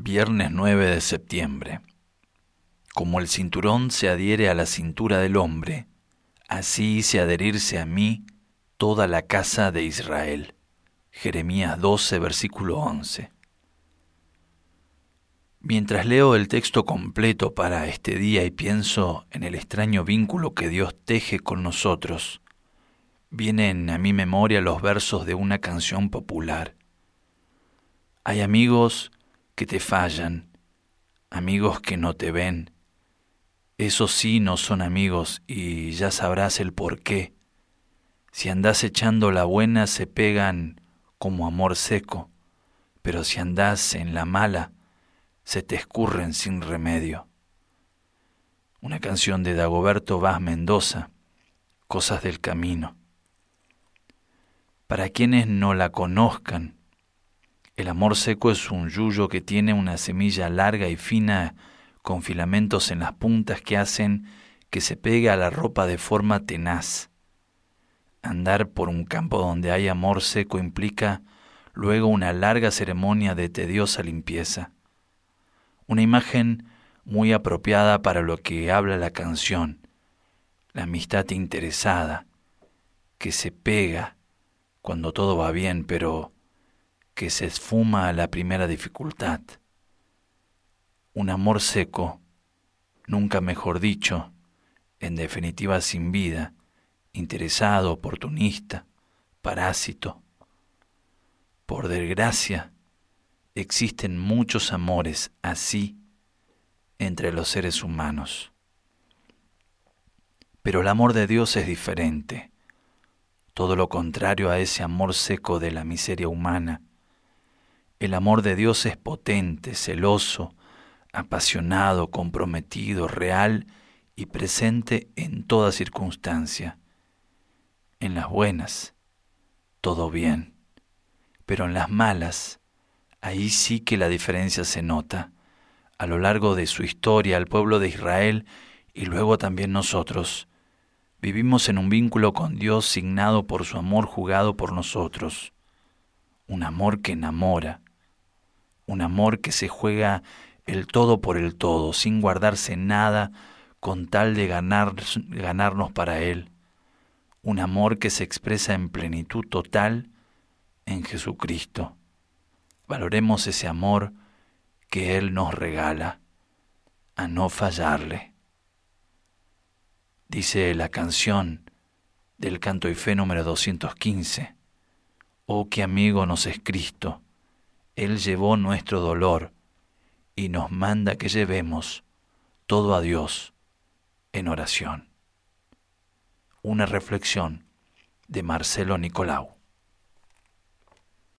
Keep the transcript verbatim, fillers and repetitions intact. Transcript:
Viernes nueve de septiembre. Como el cinturón se adhiere a la cintura del hombre, así hice adherirse a mí toda la casa de Israel. Jeremías doce, versículo once. Mientras leo el texto completo para este día y pienso en el extraño vínculo que Dios teje con nosotros, vienen a mi memoria los versos de una canción popular. Hay amigos que te fallan, amigos que no te ven. Esos sí no son amigos y ya sabrás el por qué. Si andás echando la buena se pegan como amor seco, pero si andás en la mala se te escurren sin remedio. Una canción de Dagoberto Vaz Mendoza, Cosas del Camino. Para quienes no la conozcan, el amor seco es un yuyo que tiene una semilla larga y fina con filamentos en las puntas que hacen que se pegue a la ropa de forma tenaz. Andar por un campo donde hay amor seco implica luego una larga ceremonia de tediosa limpieza. Una imagen muy apropiada para lo que habla la canción, la amistad interesada, que se pega cuando todo va bien, pero que se esfuma a la primera dificultad. Un amor seco, nunca mejor dicho, en definitiva sin vida, interesado, oportunista, parásito. Por desgracia, existen muchos amores así entre los seres humanos. Pero el amor de Dios es diferente, todo lo contrario a ese amor seco de la miseria humana. El amor de Dios es potente, celoso, apasionado, comprometido, real y presente en toda circunstancia. En las buenas, todo bien, pero en las malas, ahí sí que la diferencia se nota. A lo largo de su historia, el pueblo de Israel y luego también nosotros, vivimos en un vínculo con Dios signado por su amor jugado por nosotros. Un amor que enamora, un amor que se juega el todo por el todo, sin guardarse nada con tal de ganar, ganarnos para Él. Un amor que se expresa en plenitud total en Jesucristo. Valoremos ese amor que Él nos regala, a no fallarle. Dice la canción del Canto y Fe número doscientos quince, oh, qué amigo nos es Cristo, Él llevó nuestro dolor y nos manda que llevemos todo a Dios en oración. Una reflexión de Marcelo Nicolau.